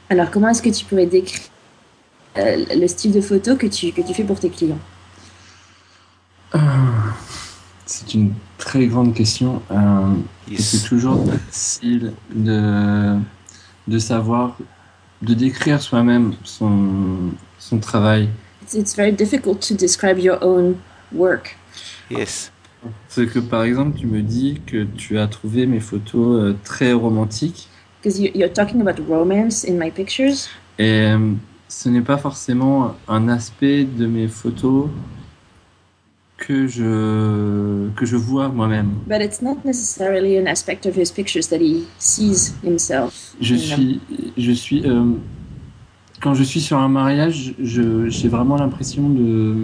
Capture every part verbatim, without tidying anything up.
Alors, comment est-ce que tu pourrais décrire euh, le style de photo que tu, que tu fais pour tes clients? Ah, c'est une très grande question. Euh, et c'est Yes. toujours difficile de, de savoir, de décrire soi-même son, son travail. It's, it's very difficult to describe your own work. Yes. C'est que par exemple, tu me dis que tu as trouvé mes photos euh, très romantiques. Because you, you're talking about romance in my pictures. Et euh, ce n'est pas forcément un aspect de mes photos que je, que je vois moi-même. But it's not necessarily an aspect of his pictures that he sees himself. Je in them. suis, je suis, euh, quand je suis sur un mariage, je, j'ai vraiment l'impression de,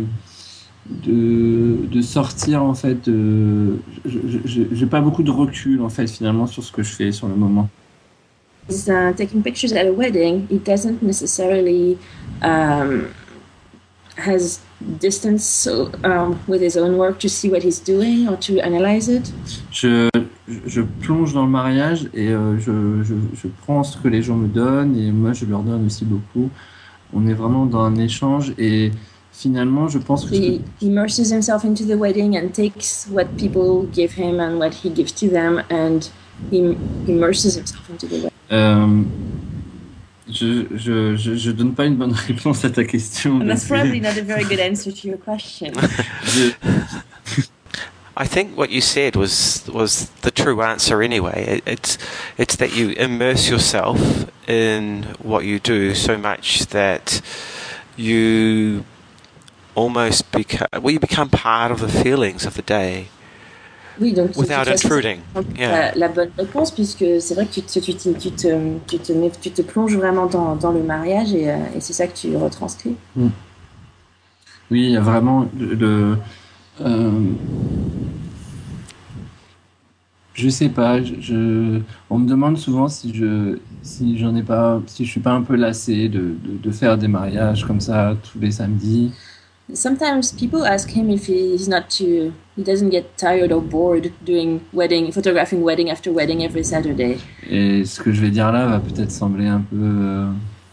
de, de sortir en fait. De, je, je, je, j'ai pas beaucoup de recul en fait finalement sur ce que je fais sur le moment. He's uh, taking pictures at a wedding. He doesn't necessarily um, has distance so, um, with his own work to see what he's doing or to analyze it. Je, je plonge dans le mariage et euh, je, je, je prends ce que les gens me donnent et moi je leur donne aussi beaucoup. On est vraiment dans un échange et finalement je pense que He immerses himself into the wedding and takes what people give him and what he gives to them, and he immerses himself into the wedding. euh, je, je, je, je donne pas une bonne réponse à ta question. And that's probably not a very good answer to your question. je, I think what you said was was the true answer anyway. It, it's it's that you immerse yourself in what you do so much that you almost become well, you become part of the feelings of the day. Oui, donc de Without toute façon, intruding. c'est Yeah. la, la bonne réponse, puisque c'est vrai que tu te, tu, te, tu, te, tu, te, mets- tu te plonges vraiment dans, dans le mariage et, euh, et c'est ça que tu retranscris. oui, il y a vraiment le. le euh, je sais pas. Je, je- on me demande souvent si je, si j'en ai pas, si je suis pas un peu lassé de, de, de faire des mariages comme ça tous les samedis. Sometimes people ask him if he's not too, he doesn't get tired or bored doing wedding, photographing wedding after wedding every Saturday. Et ce que je vais dire là va peut-être sembler un peu, euh,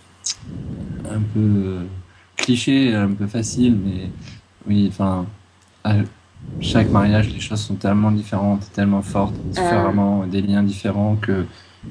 un peu euh, cliché, un peu facile, mais oui, enfin, à chaque mariage, les choses sont tellement différentes, tellement fortes, différemment, des liens différents que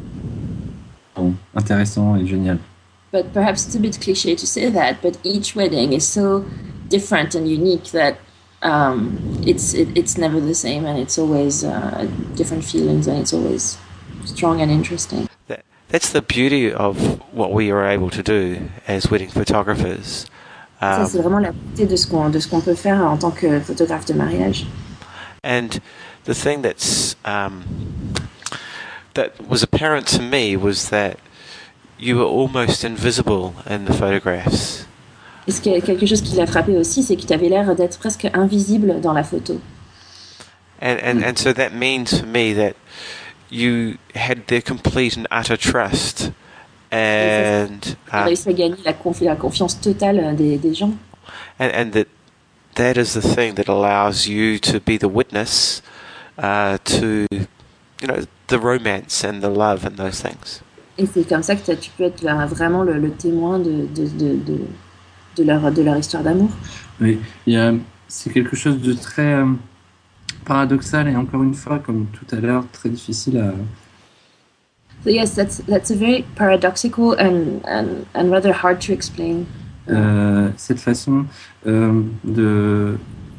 bon, intéressant et génial. But perhaps it's a bit cliche to say that, but each wedding is so different and unique that um, it's it, it's never the same, and it's always uh, different feelings, and it's always strong and interesting. That, that's the beauty of what we are able to do as wedding photographers. Ça, Um, c'est vraiment la beauté de ce qu'on de ce qu'on peut faire en tant que photographe de mariage. And the thing that's um, that was apparent to me was that you were almost invisible in the photographs. Et ce qui est quelque chose qui l'a frappé aussi, c'est que tu avais l'air d'être presque invisible dans la photo. And, and, and so that means for me that you had their complete and utter trust. And, Tu as um, réussi à gagner la, confi- la confiance totale des, des gens. and, and that that is the thing that allows you to be the witness uh, to, you know, the romance and the love and those things. Et c'est comme ça que t'as- tu peux être là, vraiment le, le témoin de, de, de, de, de leur, de leur histoire d'amour. Oui, il y a, c'est quelque chose de très euh, paradoxal et encore une fois, comme tout à l'heure, très difficile à. So yes, that's that's a very paradoxical and, and, and rather hard to explain. Euh, cette façon euh, de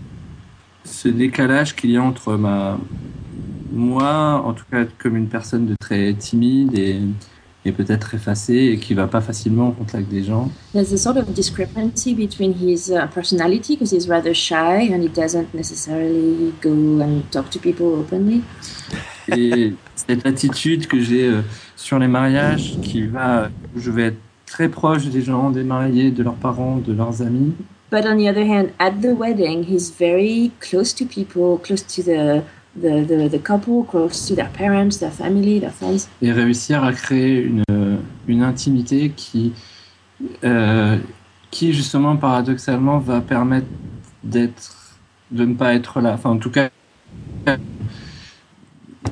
ce décalage qu'il y a entre ma moi, en tout cas comme une personne de très timide et, et peut-être effacée et qui va pas facilement au contact des gens, There's a sort of discrepancy between his uh, personality, because he's rather shy and he doesn't necessarily go and talk to people openly. et cette attitude que j'ai euh, sur les mariages qui va, où je vais être très proche des gens, des mariés, de leurs parents, de leurs amis. But on the other hand, at the wedding, he's very close to people, close to the the, the, the couple, close to their parents, their family, their friends. Et réussir à créer une, une intimité qui, euh, qui justement paradoxalement va permettre d'être, de ne pas être là. Enfin, en tout cas,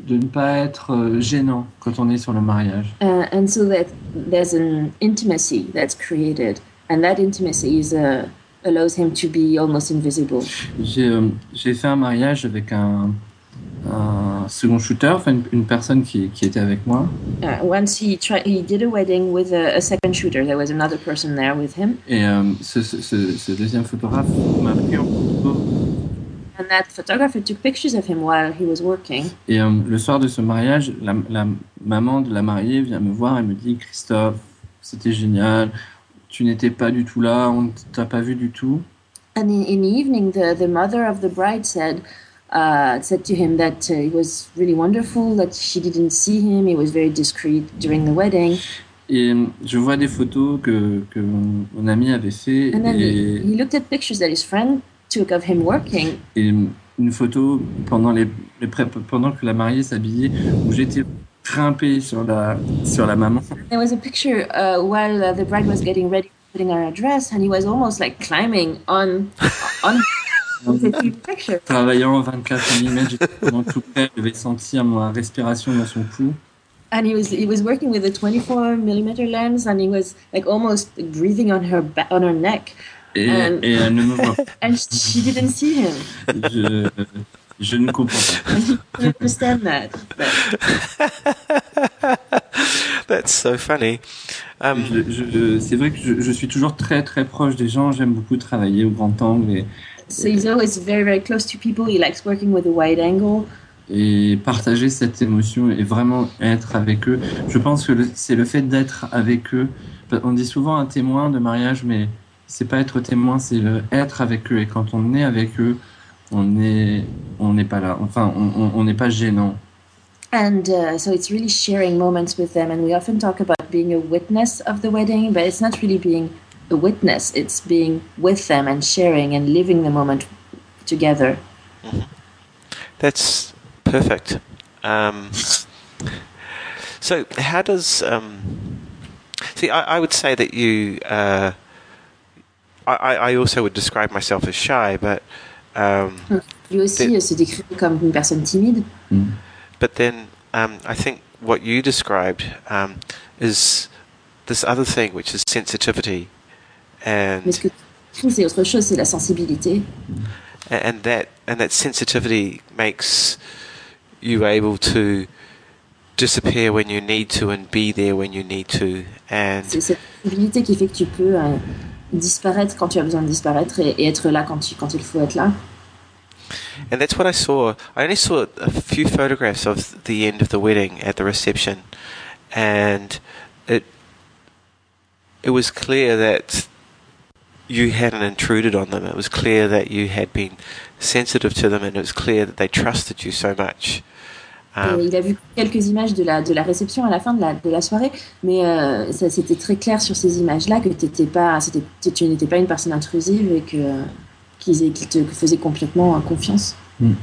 de ne pas être euh, gênant quand on est sur le mariage. Uh, and so that there's an intimacy that's created, and that intimacy is uh, allows him to be almost invisible. J'ai, euh, j'ai fait un mariage avec un, un second shooter, enfin une, une personne qui, qui était avec moi. Uh, once he tried, he did a wedding with a, a second shooter. There was another person there with him. Et euh, ce, ce, ce, ce deuxième photographe m'a pris en photo. And that photographer took pictures of him while he was working. Et euh, le soir de ce mariage, la, la maman de la mariée vient me voir et me dit « Christophe, c'était génial, tu n'étais pas du tout là, on ne t'a pas vu du tout. » And in, in the evening, the, the mother of the bride said, uh, said to him that uh, it was really wonderful, that she didn't see him, he was very discreet during the wedding. Et euh, je vois des photos que, que mon, mon ami avait fait And then he, et, he looked at pictures that his friend took of him working. et une photo pendant, les, les pré- pendant que la mariée s'habillait où j'étais grimpé sur la, sur la maman. There was a picture uh, while uh, the bride was getting ready, putting on her dress, and he was almost like climbing on on the picture. Travaillant en vingt-quatre millimètres, j'étais pendant tout près, je devais sentir ma respiration dans son cou. And he was he was working with a twenty-four millimeter lens, and he was like almost breathing on her ba- on her neck. Et, And- et elle ne me voit pas. And she didn't see him. Je, je ne comprends pas. And he couldn't understand that. But That's so funny. Um, Je, je, je- c'est vrai que je, je suis toujours très très proche des gens, j'aime beaucoup travailler au grand angle et, so he's always very very close to people. He likes working with a wide angle. et partager cette émotion et vraiment être avec eux. Je pense que le- c'est le fait d'être avec eux. On dit souvent un témoin de mariage, mais c'est pas être témoin, c'est le être avec eux. Et quand on est avec eux, on est, on n'est pas là. Enfin, on on- on n'est pas gênant. And uh, so it's really sharing moments with them. And we often talk about being a witness of the wedding, but it's not really being a witness. It's being with them and sharing and living the moment together. That's perfect. Um, so, how does um, see? I, I would say that you. Uh, I, I I also would describe myself as shy, but um, Lui aussi Des- euh, se décrit comme une personne timide. Mm. but then um, I think what you described um, is this other thing, which is sensitivity, Mais and ce que tu décris, c'est autre chose, c'est la sensibilité. and that and that sensitivity makes you able to disappear when you need to and be there when you need to, and C'est cette sensibilité qui fait que tu peux euh, disparaître quand tu as besoin de disparaître et, et être là quand, tu, quand il faut être là. and that's what I saw. I only saw a few photographs of the end of the wedding at the reception, and it it was clear that you hadn't intruded on them. It was clear that you had been sensitive to them, and it was clear that they trusted you so much. Um, Et il a vu quelques images de la, de la réception à la fin de la, de la soirée, mais euh, ça, c'était très clair sur ces images-là que, t'étais pas, c'était, tu n'étais pas une personne intrusive et que, qu'ils, qu'ils te faisaient complètement euh, confiance.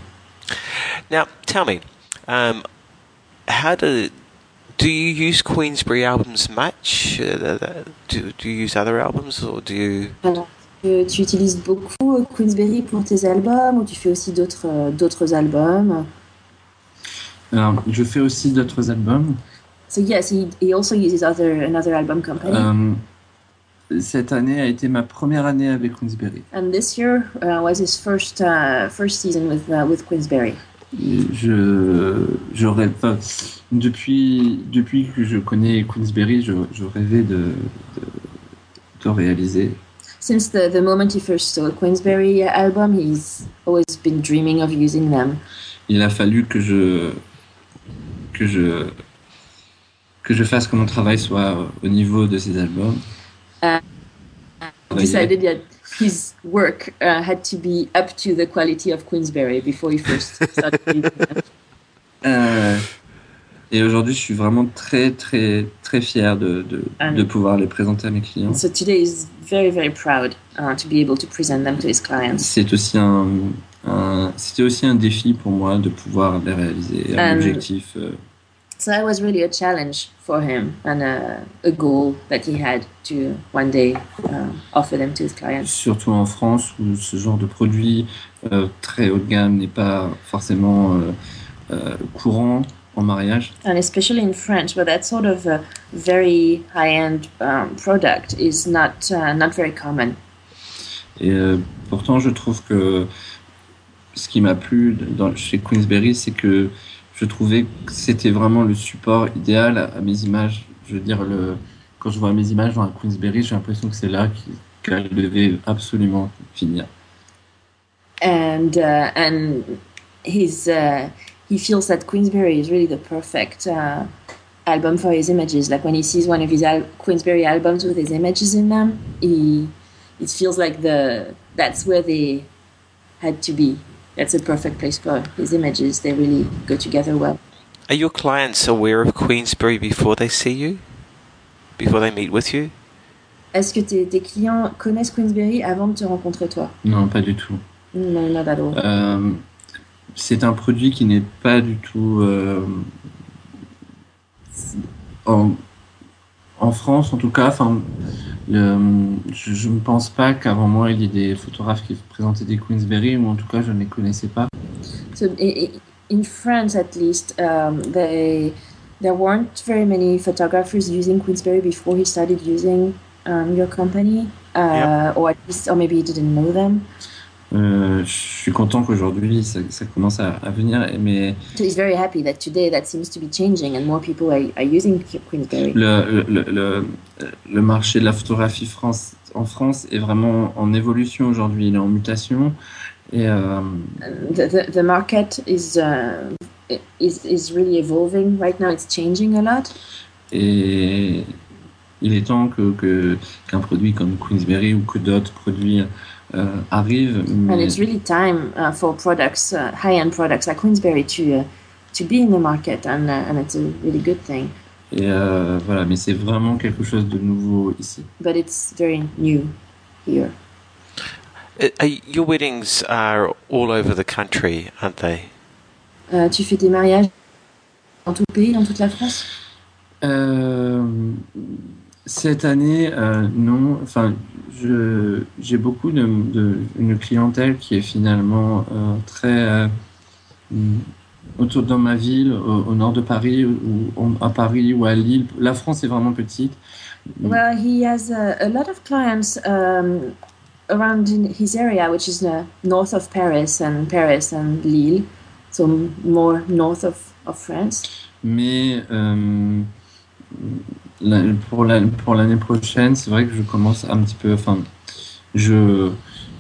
Now, tell me, um, how do do you use Queensberry albums much? Uh, do do you use other albums, or do you? Alors, euh, tu utilises beaucoup euh, Queensberry pour tes albums ou tu fais aussi d'autres, euh, d'autres albums? Alors, je fais aussi d'autres albums. So yes, he, he also uses other, another album company. Euh, cette année a été ma première année avec Queensberry. And this year uh, was his first uh, first season with uh, with Queensberry. Je, je rêve, enfin, depuis, depuis que je connais Queensberry, je, je rêvais de, de, de réaliser. Since the, the moment he first saw a Queensberry album, he's always been dreaming of using them. Il a fallu que je, que je, que je fasse que mon travail soit au niveau de ces albums. Uh, He decided that his work uh, had to be up to the quality of Queensberry before he first started using them. Euh, et aujourd'hui, je suis vraiment très, très, très fier de, de, Ah. de pouvoir les présenter à mes clients. So today he's very, very proud uh, to be able to present them to his clients. C'est aussi un, un- c'était aussi un défi pour moi de pouvoir les réaliser. Un Um, objectif. euh, So that was really a challenge for him and a, a goal that he had to one day uh, offer them to his clients. surtout en France où ce genre de produit euh, très haut de gamme n'est pas forcément euh, euh, courant. en mariage. And especially in France, where that sort of a very high-end um, product is not uh, not very common. Et euh, pourtant, je trouve que ce qui m'a plu dans, chez Queensberry, c'est que je trouvais que c'était vraiment le support idéal à, à mes images. Je veux dire, le, quand je vois mes images dans un Queensberry, j'ai l'impression que c'est là qu'elles devaient absolument finir. And uh, and his uh, he feels that Queensberry is really the perfect uh, album for his images. Like when he sees one of his al- Queensberry albums with his images in them, he it feels like the that's where they had to be. That's a perfect place for his images. They really go together well. Are your clients aware of Queensberry before they see you? Before they meet with you? Est-ce que tes, tes clients connaissent Queensberry avant de te rencontrer toi? Non, pas du tout. No, not at all. Euh, c'est un produit qui n'est pas du tout euh, en, en France, en tout cas. Enfin, le, je, je ne pense pas qu'avant moi il y ait des photographes qui présentaient des Queensberry, ou en tout cas je ne les connaissais pas. So in France, at least, um, they, there weren't very many photographers using Queensberry before he started using um, your company, uh, Yep. or at least, or maybe he didn't know them. Euh, je suis content qu'aujourd'hui ça, ça commence à, à venir, mais So he's very happy that today that seems to be changing and more people are, are using Queensberry. le, le, le, le marché de la photographie France, en France est vraiment en évolution aujourd'hui, il est en mutation. Et euh, The, the, the market is, uh, is, is really evolving. Right now it's changing a lot. Et il est temps que, que, qu'un produit comme Queensberry ou que d'autres produits euh, arrivent. Mais And it's really time uh, for products, uh, high-end products like Queensberry to, uh, to be in the market, and, uh, and it's a really good thing. Et euh, voilà, mais c'est vraiment quelque chose de nouveau ici. But it's very new here. Uh, are- your weddings are all over the country, aren't they? Euh, tu fais des mariages dans tout le pays, dans toute la France? Euh, cette année, euh, non. Enfin, je, j'ai beaucoup de, de une clientèle qui est finalement euh, très euh, autour dans ma ville, au, au nord de Paris, ou ou à Paris ou à Lille. La France est vraiment petite. Well, he has a, a lot of clients um, around in his area, which is uh, north of Paris and Paris and Lille, so m- more north of, of France. Mais euh, la- pour, la, pour l'année prochaine, c'est vrai que je commence un petit peu. Enfin, je, euh,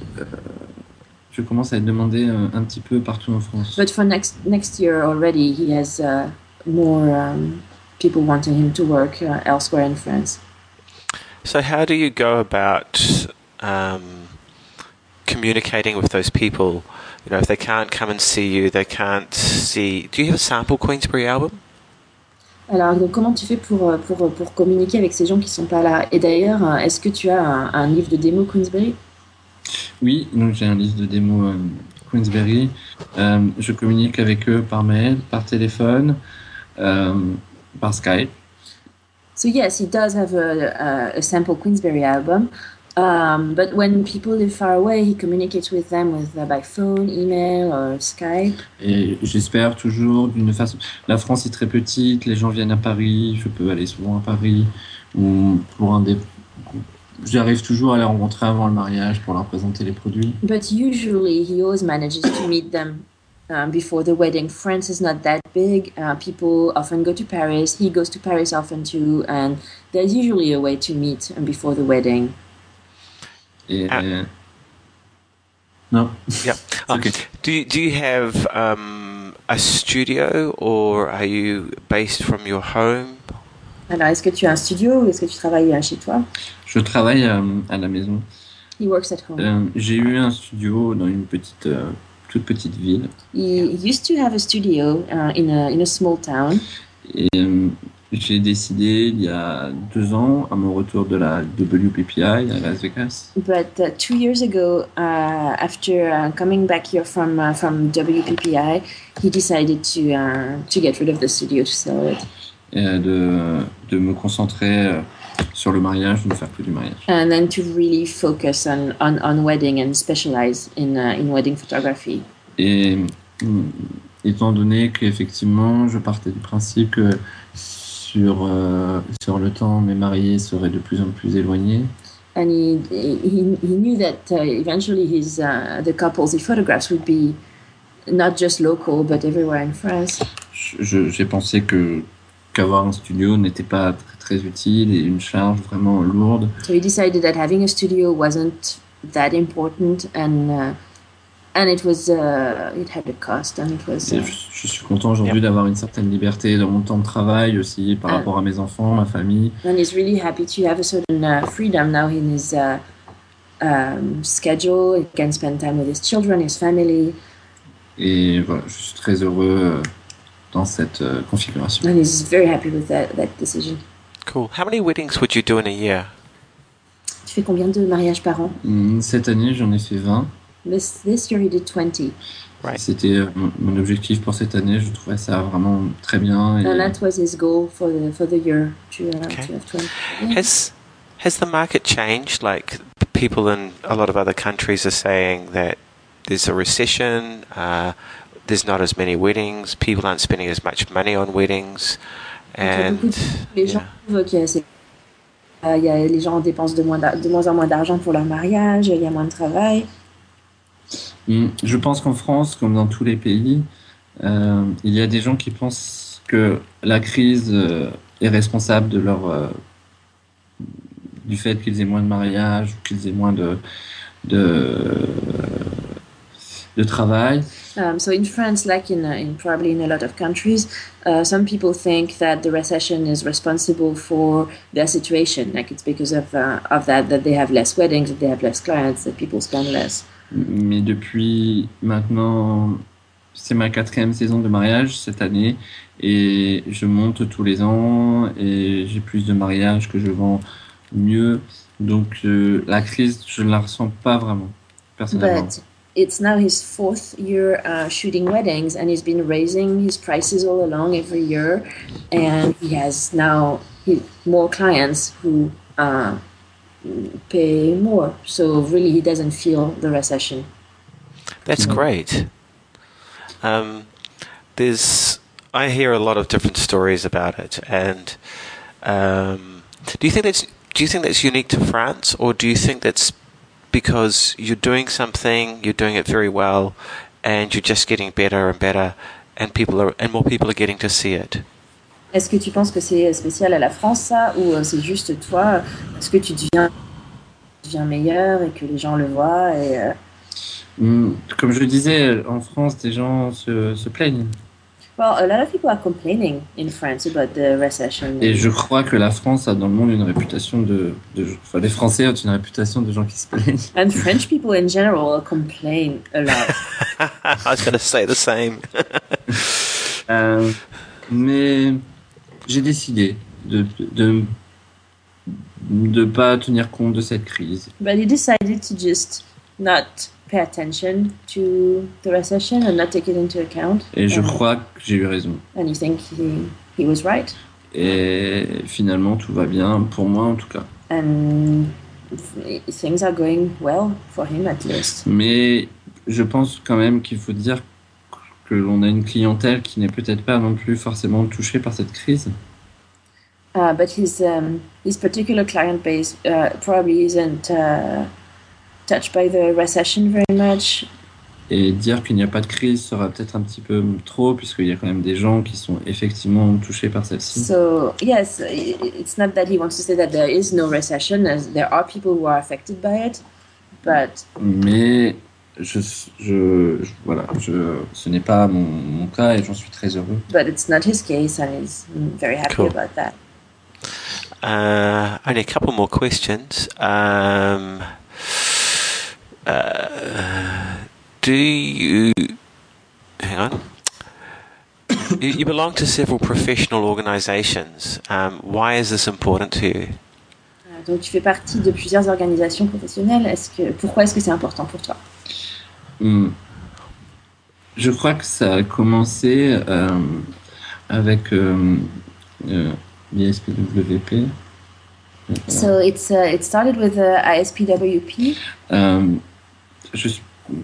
je commence à être demandé un, un petit peu partout en France. But for next next year already, he has uh, more um, people wanting him to work uh, elsewhere in France. So, how do you go about um, communicating with those people? You know, if they can't come and see you, they can't see. Do you have a sample Queensberry album? Alors, donc, comment tu fais pour, euh, pour, pour communiquer avec ces gens qui sont pas là? Et d'ailleurs, euh, est-ce que tu as un, un livre de démo Queensberry? Oui, donc j'ai un livre de démo euh, Queensberry. Euh, je communique avec eux par mail, par téléphone, euh, par Skype. So yes, he does have a, a, a sample Queensberry album, um, but when people live far away, he communicates with them with uh, by phone, email, or Skype. Et j'espère toujours d'une façon. La France est très petite, les gens viennent à Paris, je peux aller souvent à Paris. Ou pour un des... J'arrive toujours à les rencontrer avant le mariage pour leur présenter les produits. But usually, he always manages to meet them um, before the wedding. France is not that big. Uh, people often go to Paris. He goes to Paris often too, and there's usually a way to meet um, before the wedding. Et... Ah. Non. Yeah. Okay. Do you, do you have um, a studio, or are you based from your home? Alors, est-ce que tu as un studio ou est-ce que tu travailles euh, chez toi? Je travaille euh, à la maison. He works at home. Euh, j'ai eu un studio dans une petite, euh, toute petite ville. He used to have a studio uh, in a in a small town. Et euh, j'ai décidé il y a deux ans, à mon retour de la W P P I à Las Vegas, But uh, two years ago, uh, after uh, coming back here from uh, from W P P I, he decided to uh, to get rid of the studio to sell it, et euh, de, de me concentrer euh, sur le mariage, de ne faire que du mariage. and then to really focus on, on, on wedding and specialize in uh, in wedding photography. Et, étant donné qu'effectivement, je partais du principe que sur, euh, sur le temps, mes mariés seraient de plus en plus éloignés. And he, he, he knew that uh, eventually his, uh, the couples he photographs would be not just local, but everywhere in France. Je, j'ai pensé que, qu'avoir un studio n'était pas très, très utile et une charge vraiment lourde. So he decided that having a studio wasn't that important, and uh, and it was uh, it had a cost, and it was. Uh, je, je suis content aujourd'hui yep. d'avoir une certaine liberté dans mon temps de travail aussi par and, rapport à mes enfants, ma famille. And he's really happy to have a certain uh, freedom now in his uh, um, schedule. He can spend time with his children, his family. Et voilà, je suis très heureux dans cette uh, configuration. And he's very happy with that, that decision. Cool. How many weddings would you do in a year? Tu fais combien de mariages par an? Cette année, j'en ai fait vingt. This, this year he did twenty. Right. C'était mon, mon objectif pour cette année. Je trouvais ça vraiment très bien. Et and that was his goal for the for the year to, uh, okay. to have twenty. Yeah. Has has the market changed? Like people in a lot of other countries are saying that there's a recession. Uh, there's not as many weddings. People aren't spending as much money on weddings. And les gens trouvent qu'il y a, euh, il y a, les gens dépensent de moins, de moins en moins d'argent pour leur mariage. Il y a moins de travail. Je pense qu'en France, comme dans tous les pays, euh, il y a des gens qui pensent que la crise euh, est responsable de leur, euh, du fait qu'ils aient moins de mariages ou qu'ils aient moins de, de, de travail. Um, so in France, like in, uh, in probably in a lot of countries, uh, some people think that the recession is responsible for their situation. Like it's because of uh, of that that they have less weddings, that they have less clients, that people spend less. Mais depuis maintenant, c'est ma quatrième saison de mariage cette année et je monte tous les ans et j'ai plus de mariages que je vends mieux. Donc euh, la crise, je ne la ressens pas vraiment, personnellement. But it's now his fourth year uh, shooting weddings and he's been raising his prices all along every year and he has now he, more clients who uh, pay more, so really he doesn't feel the recession. That's great. Um, there's, I hear a lot of different stories about it, and um, do you think that's do you think that's unique to France, or do you think that's because you're doing something, you're doing it very well, and you're just getting better and better, and people are and more people are getting to see it? Est-ce que tu penses que c'est spécial à la France, ça, ou c'est juste toi? Est-ce que tu deviens, tu deviens meilleur et que les gens le voient et, euh... Comme je le disais, en France, des gens se, se plaignent. Well, a lot of people are complaining in France about the recession. Et je crois que la France a dans le monde une réputation de, de... Enfin, les Français ont une réputation de gens qui se plaignent. And French people in general complain a lot. I was going to say the same. euh, mais... J'ai décidé de de de pas tenir compte de cette crise. But he decided to just not pay attention to the recession and not take it into account. Et je crois que j'ai eu raison. And you think he he was right. Et finalement tout va bien pour moi en tout cas. And things are going well for him at least. Mais je pense quand même qu'il faut dire que l'on a une clientèle qui n'est peut-être pas non plus forcément touchée par cette crise. Uh, but his um, his particular client base uh, probably isn't uh, touched by the recession very much. Et dire qu'il n'y a pas de crise sera peut-être un petit peu trop, puisqu'il y a quand même des gens qui sont effectivement touchés par celle-ci. So yes, it's not that he wants to say that there is no recession, as there are people who are affected by it, but. Mais Je, je, je, voilà, je, ce n'est pas mon, mon cas et j'en suis très heureux. But it's not his case and he's very happy cool. about that. Uh, only a couple more questions. Um, uh, do you... Hang on. you, you belong to several professional organizations. Um, why is this important to you? Donc tu fais partie de plusieurs organisations professionnelles. Est-ce que, pourquoi est-ce que c'est important pour toi? Hum. Je crois que ça a commencé euh, avec euh, euh, l'I S P W P. So it's uh, it started with uh, I S P W P. Euh, je,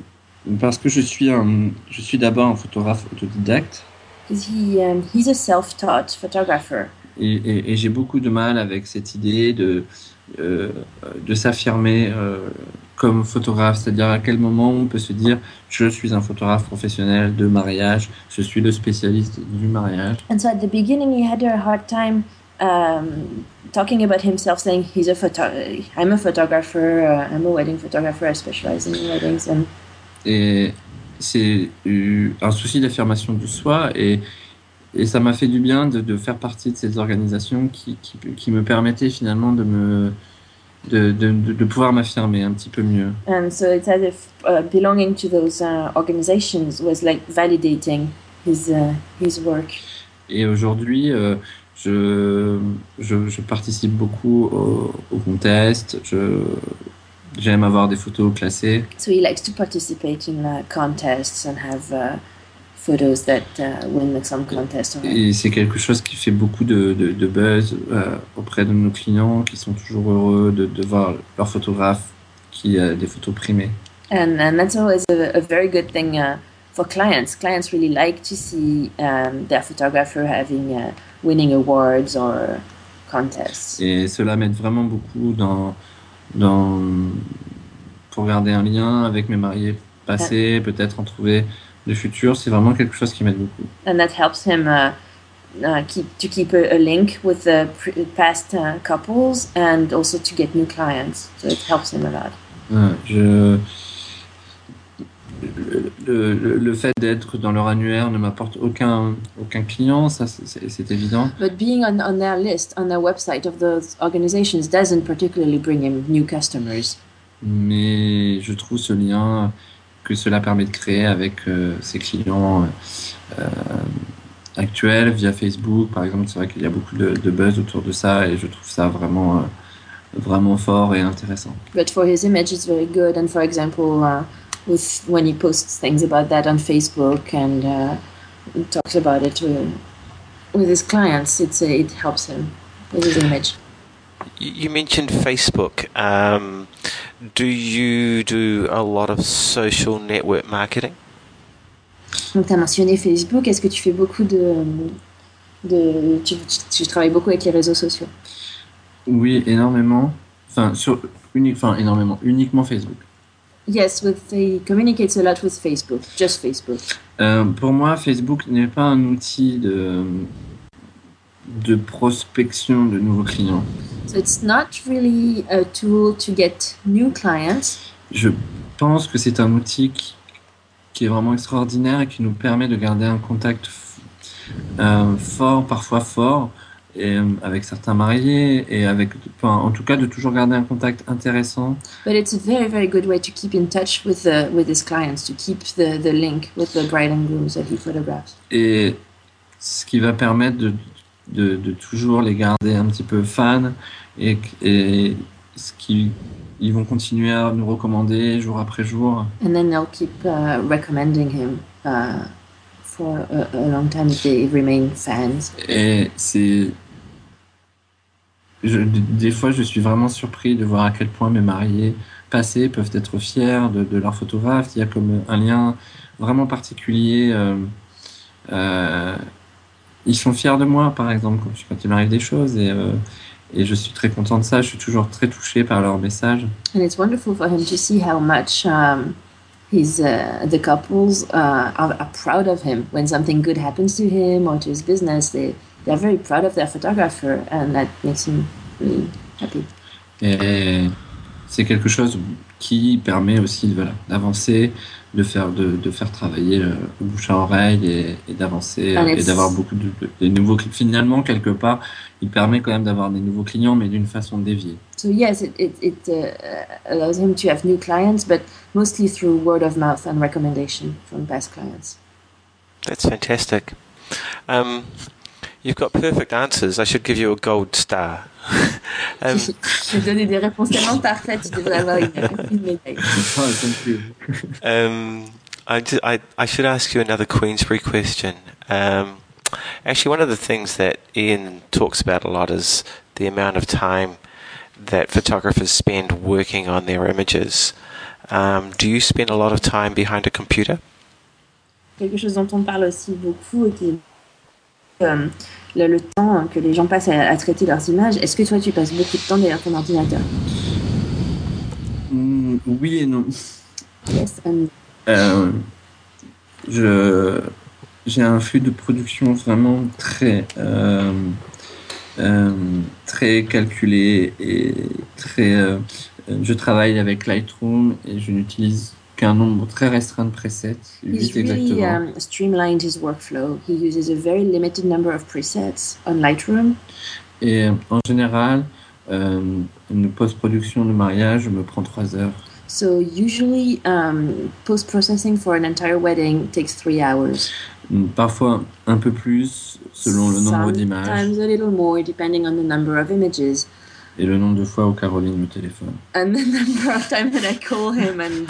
Parce que je suis un, je suis d'abord un photographe autodidacte. Because he um, he's a self-taught photographer. Et, et, et j'ai beaucoup de mal avec cette idée de, euh, de s'affirmer euh, comme photographe. C'est-à-dire à quel moment on peut se dire je suis un photographe professionnel de mariage, je suis le spécialiste du mariage. And so at the beginning he had a hard time um, talking about himself, saying he's a photo I'm a photographer, uh, I'm a wedding photographer, I specialize in weddings. And Et c'est un souci d'affirmation de soi et Et ça m'a fait du bien de, de faire partie de ces organisations qui, qui, qui me permettaient finalement de, me, de, de, de pouvoir m'affirmer un petit peu mieux. And so it's as if uh, belonging to those uh, organizations was like validating his, uh, his work. Et aujourd'hui, euh, je, je, je participe beaucoup au, au contest. Je, j'aime avoir des photos classées. So he likes to participate in uh, contests and have uh, photos that uh, win some contest. Et c'est quelque chose qui fait beaucoup de, de, de buzz euh, auprès de nos clients qui sont toujours heureux de, de voir leur photographe qui a des photos primées. And, and that's always a, a very good thing uh, for clients. Clients really like to see um, their photographer having uh, winning awards or contests. Et cela m'aide vraiment beaucoup dans, dans, pour garder un lien avec mes mariés passés, yeah. Peut-être en trouver le futur, c'est vraiment quelque chose qui m'aide beaucoup. And that helps him uh, uh, keep to keep a, a link with the pre- past uh, couples and also to get new clients. So it helps him a lot. Ouais, je... le, le, le fait d'être dans leur annuaire ne m'apporte aucun, aucun client, ça c'est, c'est évident. But being on, on their list, on their website of those organizations doesn't particularly bring him new customers. Mais je trouve ce lien que cela permet de créer avec euh, ses clients euh, actuels via Facebook, par exemple. C'est vrai qu'il y a beaucoup de, de buzz autour de ça et je trouve ça vraiment, euh, vraiment fort et intéressant. But for his image, it's very good. And for example, uh, with when he posts things about that on Facebook and uh, talks about it with, with his clients, it's uh, it helps him with his image. You mentioned Facebook. Um, do you do a lot of social network marketing? Donc, tu as mentionné Facebook. Est-ce que tu fais beaucoup de... de tu, tu, tu travailles beaucoup avec les réseaux sociaux? Oui, énormément. Enfin, sur, unique, enfin énormément. Uniquement Facebook. Yes, with, he communicates a lot with Facebook. Just Facebook. Euh, pour moi, Facebook n'est pas un outil de... de prospection de nouveaux clients. So it's not really a tool to get new clients. Je pense que c'est un outil qui, qui est vraiment extraordinaire et qui nous permet de garder un contact euh, fort, parfois fort, et, euh, avec certains mariés et avec, enfin, en tout cas, de toujours garder un contact intéressant. But it's a very, very good way to keep in touch with the with his clients, to keep the the link with the bride and grooms that he photographs. Et ce qui va permettre de De, de toujours les garder un petit peu fans et, et ce qui, ils vont continuer à nous recommander jour après jour. And then they'll keep uh, recommending him uh, for a, a long time if they remain fans. Et c'est... Je, des fois, je suis vraiment surpris de voir à quel point mes mariés passés peuvent être fiers de, de leur photographe. Il y a comme un lien vraiment particulier. Euh, euh, Ils sont fiers de moi, par exemple, quand, quand il m'arrive des choses, et, euh, et je suis très content de ça. Je suis toujours très touché par leurs messages. And it's wonderful for him to see how much um, his uh, the couples uh, are, are proud of him when something good happens to him or to his business. They they're very proud of their photographer, and that makes him really happy. Et c'est quelque chose qui permet aussi voilà, d'avancer, de faire, de, de faire travailler le bouche à oreille et, et d'avancer And et it's- d'avoir beaucoup de, de, de nouveaux clients. Finalement, quelque part, il permet quand même d'avoir des nouveaux clients, mais d'une façon déviée. So yes, it it, it uh, allows him to have new clients, but mostly through word of mouth and recommendation from past clients. That's fantastic. Um, you've got perfect answers. I should give you a gold star. um, J'ai donné des réponses tellement parfaites, tu devrais avoir une, une médaille. Oh, thank you. um, I, ju- I, I should ask you another Queensbury question. Um, actually, one of the things that Ian talks about a lot is the amount of time that photographers spend working on their images. Um, do you spend a lot of time behind a computer? Quelque chose dont on parle aussi beaucoup et qui est euh, le, le temps que les gens passent à, à traiter leurs images. Est-ce que toi, tu passes beaucoup de temps derrière ton ordinateur? Mm, oui et non. Yes, and... Euh, je, j'ai un flux de production vraiment très, euh, euh, très calculé et très. Euh, je travaille avec Lightroom et je n'utilise qu'un nombre très restreint de presets. He's really um, streamlined his workflow. He uses a very limited number of presets on Lightroom. Et en général, euh, une post-production de mariage me prend trois heures. So usually, um, post-processing for an entire wedding takes three hours. Parfois un peu plus selon le nombre d'images. Sometimes a little more depending on the number of images. Et le nombre de fois où Caroline me téléphone. And the number of times that I call him and.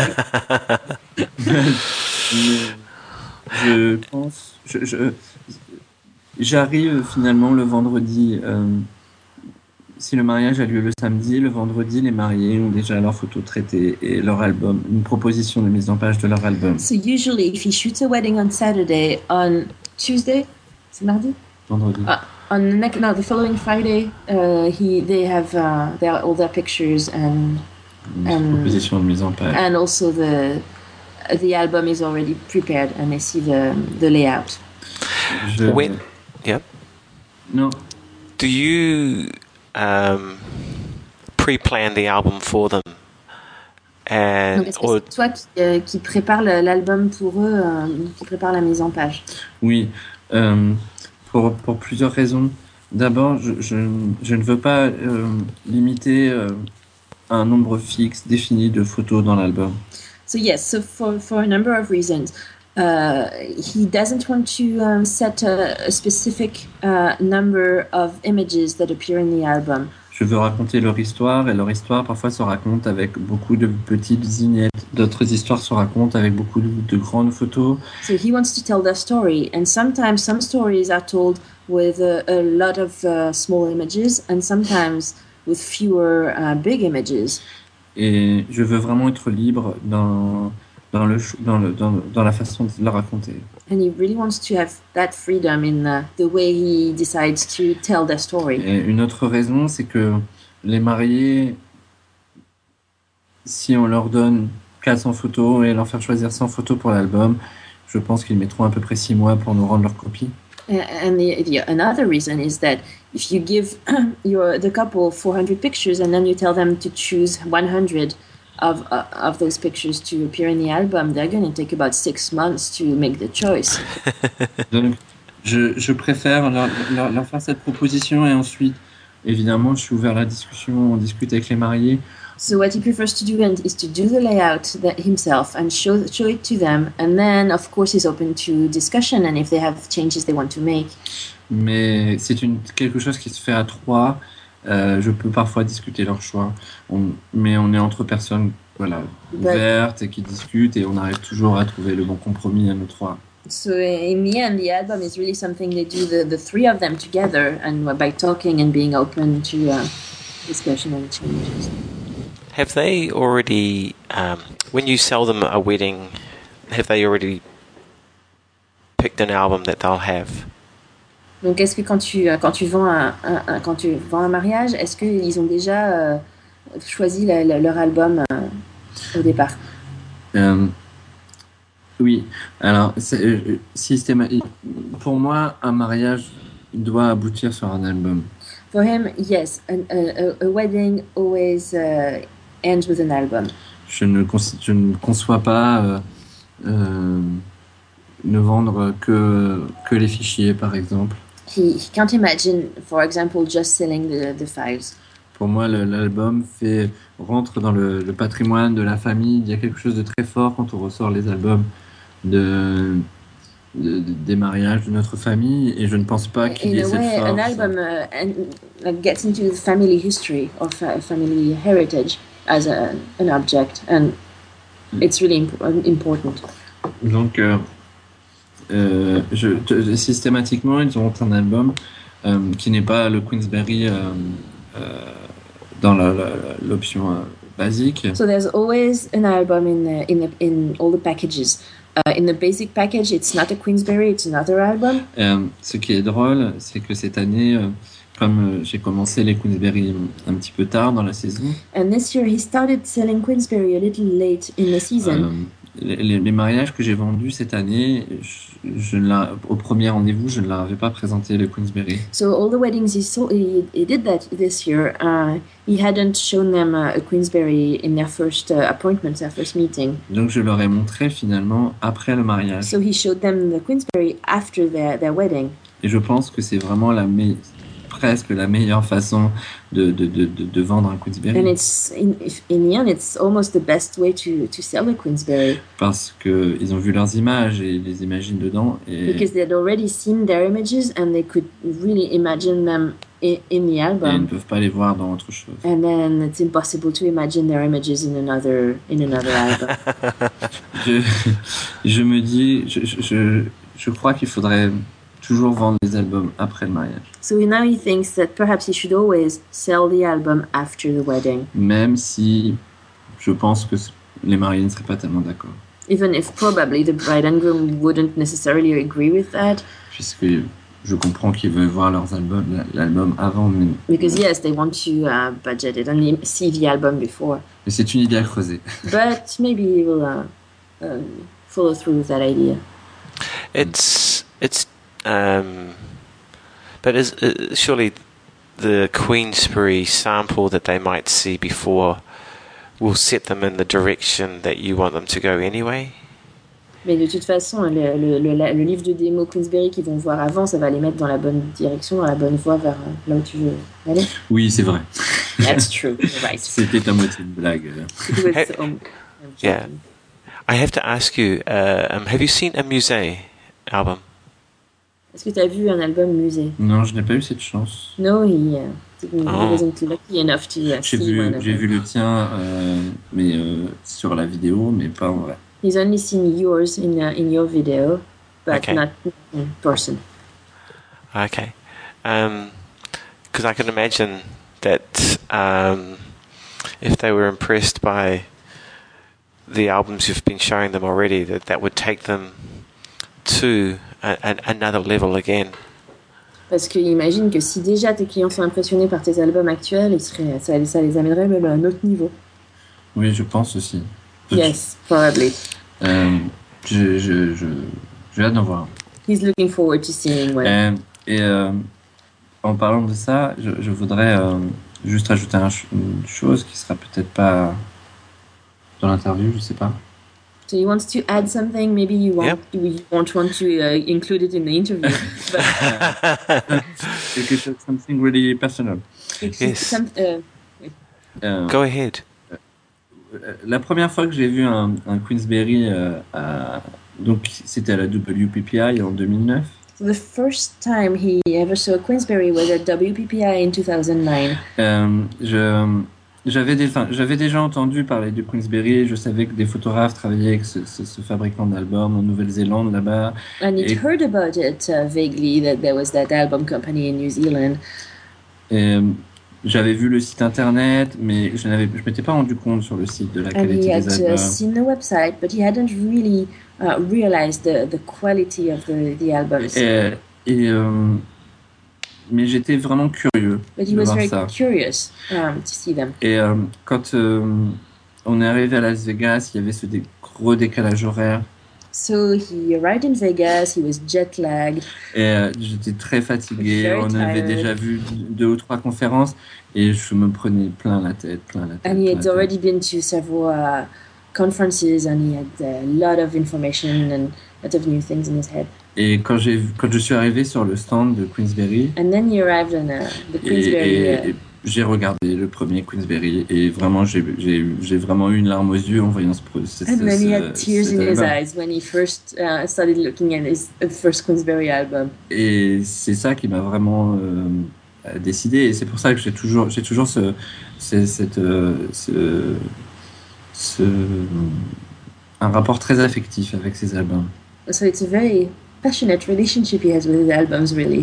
je pense, je, je, j'arrive finalement le vendredi. Euh, si le mariage a lieu le samedi, le vendredi, les mariés ont déjà leurs photos traitées et leur album, une proposition de mise en page de leur album. So usually, if he shoots a wedding on Saturday, on Tuesday, c'est mardi? Vendredi. Uh, on the next, no, the following Friday, uh, he they have uh, their, all their pictures and une proposition de mise en page. And also the the album is already prepared and they see the the layout. Je... When, yep. No. Do you um, pre-plan the album for them? And, Donc, est-ce que or... c'est toi qui, euh, qui prépare l'album pour eux, euh, qui prépare la mise en page? Oui, euh, pour, pour plusieurs raisons. D'abord, je, je, je ne veux pas euh, limiter euh, un nombre fixe défini de photos dans l'album. So yes, so for, for a number of reasons. Uh, he doesn't want to um, set a, a specific uh, number of images that appear in the album. Je veux raconter leur histoire et leur histoire parfois se raconte avec beaucoup de petites vignettes. D'autres histoires se racontent avec beaucoup de, de grandes photos. So he wants to tell their story, and sometimes some stories are told with a, a lot of uh, small images, and sometimes with fewer uh, big images. Et je veux vraiment être libre dans dans le dans le dans, dans la façon de le raconter. And he really wants to have that freedom in uh, the way he decides to tell their story. Et une autre raison, c'est que les mariés, si on leur donne quatre cents photos et leur faire choisir cent photos pour l'album, je pense qu'ils mettront à peu près six mois pour nous rendre leur copie. And the, the another reason is that if you give your the couple four hundred pictures and then you tell them to choose one hundred of uh, of those pictures to appear in the album, they're going to take about six months to make the choice. Donc, je, je préfère leur, leur, leur faire cette proposition et ensuite, évidemment, je suis ouvert à la discussion, on discute avec les mariés. So what he prefers to do and is to do the layout that himself and show show it to them, and then of course he's open to discussion and if they have changes they want to make. Mais c'est une quelque chose qui se fait à trois. Euh, je peux parfois discuter leur choix, on, mais on est entre personnes, voilà, ouvertes et qui discutent et on arrive toujours à trouver le bon compromis à nous trois. So in the end, the album is really something they do the the three of them together, and by talking and being open to uh, discussion and changes. Have they already, um, when you sell them a wedding, have they already picked an album that they'll have? Donc, est-ce que quand tu quand tu vends un, un, un quand tu vends un mariage, est-ce qu'ils ont déjà euh, choisi la, la, leur album euh, au départ? Euh, oui. Alors, c'est, systématique. Pour moi, un mariage doit aboutir sur un album. For him, yes, a, a, a wedding always uh, ends with an album. Je ne, je ne conçois pas euh, euh, ne vendre que, que les fichiers, par exemple. He, he can't imagine, for example, just selling the, the files. Pour moi, le, l'album fait, rentre dans le, le patrimoine de la famille. Il y a quelque chose de très fort quand on ressort les albums de, de, de, des mariages de notre famille. Et je ne pense pas qu'il y ait cette force. An album uh, and, like, gets into the family history or fa- family heritage as a, an object. And it's really imp- important. Donc... Euh, Euh, je, te, systématiquement, ils auront un album euh, qui n'est pas le Queensberry euh, euh, dans la, la, l'option euh, basique. So there's always an album in the, in the, in all the packages. Uh, in the basic package, it's not a Queensberry, it's another album. Euh, ce qui est drôle, c'est que cette année, euh, comme euh, j'ai commencé les Queensberry un petit peu tard dans la saison, And this year he started selling Queensberry a little late in the season. euh, les, les mariages que j'ai vendus cette année, je, je ne la, au premier rendez-vous, je ne leur avais pas présenté le Queensberry. So all the weddings he saw, he, he did that this year. Uh, he hadn't shown them uh, a Queensberry in their first uh, appointment, their first meeting. Donc je leur ai montré finalement après le mariage. So he showed them the Queensberry after their, their wedding. Et je pense que c'est vraiment la me- presque la meilleure façon de, de, de, de, de vendre un Queensberry. And it's in, if- in the end, it's almost the best way to, to sell a Queensberry Parce qu'ils ont vu leurs images et ils les imaginent dedans. Et, because they had already seen their images and they could really imagine them in, in the et ils ne album. peuvent pas les voir dans autre chose. And then it's impossible to imagine their images in another in another album. Je, je me dis, je, je, je, je crois qu'il faudrait toujours vendre les albums après le mariage. So now he thinks that perhaps he should always sell the album after the wedding, Même si je pense que les mariés ne seraient pas tellement d'accord. even if probably the bride and groom wouldn't necessarily agree with that. Puisque je comprends qu'ils veulent voir leurs albums, l'album avant. Mais, Because yes, they want to uh, budget it and see the album before. mais c'est une idée à creuser. But maybe he will uh, um, follow through with that idea. It's it's um, but is uh, surely the Queensberry sample that they might see before will set them in the direction that you want them to go anyway. Mais de toute façon, le, le, le, le livre de démo Queensberry qu'ils vont voir avant, ça va les mettre dans la bonne direction, dans la bonne voie vers uh, là où tu veux aller. Oui, c'est vrai. That's true. You're right. C'était à moitié une blague. It was, um, I'm Yeah. joking. I have to ask you, uh, um, have you seen a Musée album? Est-ce que tu as vu un album musée? Non, je n'ai pas eu cette chance. No, he, uh, didn't, Oh. he wasn't lucky enough to uh, J'ai see one vu, of j'ai them. vu le tien, euh, mais euh, sur la vidéo, mais pas en vrai. He's only seen yours in uh, in your video, but Okay. not in person. Okay. Because I can imagine that um, if they were impressed by the albums you've been showing them already, that that would take them to a, a, another level again. Parce que imagine que si déjà tes clients sont impressionnés par tes albums actuels, ils seraient, ça, ça les amènerait même à un autre niveau. Oui, je pense aussi. Yes, probably. Euh, je, je, je, j'ai hâte d'en voir. He's looking forward to seeing one. Euh, et euh, en parlant de ça, je, je voudrais euh, juste rajouter un ch- une chose qui sera peut-être pas dans l'interview, je sais pas. So he wants to add something. Maybe you won't, Yep. you won't want to uh, include it in the interview. But Quelque chose, something really personal. it's Yes. some, uh, Euh, Go ahead. la première fois que j'ai vu un, un Queensberry, euh, à, donc c'était à la W P P I en deux mille neuf. so the first time he ever saw a Queensberry was at W P P I in two thousand nine. Euh, je, j'avais, des, enfin, j'avais déjà entendu parler de Queensberry. Je savais que des photographes travaillaient avec ce, ce, ce fabricant d'albums en Nouvelle-Zélande là-bas. And he'd Et- heard about it uh, vaguely, that there was that album company in New Zealand. Et, euh, j'avais vu le site internet, mais je ne m'étais pas rendu compte sur le site de la And he qualité had des uh, albums. seen the website, but he hadn't really uh, realized the, the quality of the, the albums. Et, et, euh, mais j'étais vraiment curieux But he de was voir very ça. curious um, to see them. Et euh, quand euh, on est arrivé à Las Vegas, il y avait ce dé- gros décalage horaire. So he arrived in Vegas, he was jet lagged, Et euh, j'étais très fatigué. Very On avait tired. déjà vu deux ou trois conférences et je me prenais plein la tête, plein la tête. and he plein had la already been to several uh, conferences, and he had a lot of information and a lot of new things in his head. tête. Et quand j'ai vu- quand je suis arrivé sur le stand de Queensberry, And then he arrived on uh, the et, Queensberry. et- uh, et j'ai regardé le premier Queensberry et vraiment j'ai j'ai j'ai vraiment eu une larme aux yeux en voyant ce pro- ce- And ce- then he ce- had tears cet in his album. eyes when he first uh, started looking at his uh, first Queensberry album. Et c'est ça qui m'a vraiment euh, décidé. Et c'est pour ça que j'ai toujours, j'ai toujours ce, ce- cette, euh, ce, ce- un rapport très affectif avec ces albums. So it's a very passionate relationship he has with his albums, really.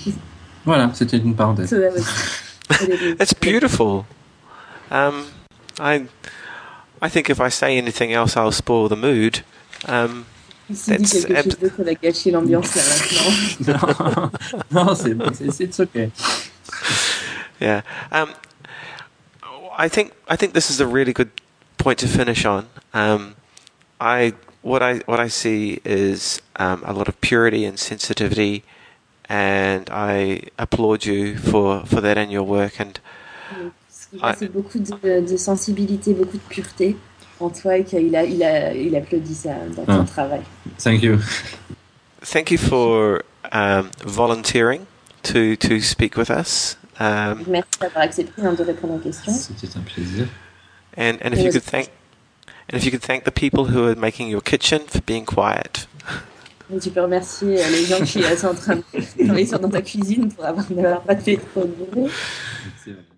Voilà, c'était une parenthèse. So that was what it is. It's beautiful. Um, I, I think if I say anything else, I'll spoil the mood. Um, Si dit quelque ab- chose d'autre, ça va gâcher l'ambiance là maintenant. non, non, c'est c'est it's okay. Yeah. Um, I think I think this is a really good point to finish on. Um, I what I what I see is um, a lot of purity and sensitivity, and I applaud you for, for that in your work. And Ce qu'il y a, c'est beaucoup de, de sensibilité, beaucoup de pureté en toi et qu'il a, il a, il applaudit ça dans ton Ah. travail. Thank you. thank you for um, volunteering to to speak with us. Um, Merci d'avoir accepté hein, de répondre aux questions. C'était un plaisir. and and if you could thank and if you could thank the people who are making your kitchen for being quiet. Et tu peux remercier euh, les gens qui euh, sont en train de travailler sur- dans ta cuisine pour avoir, n'avoir pas fait trop de bruit. C'est vrai.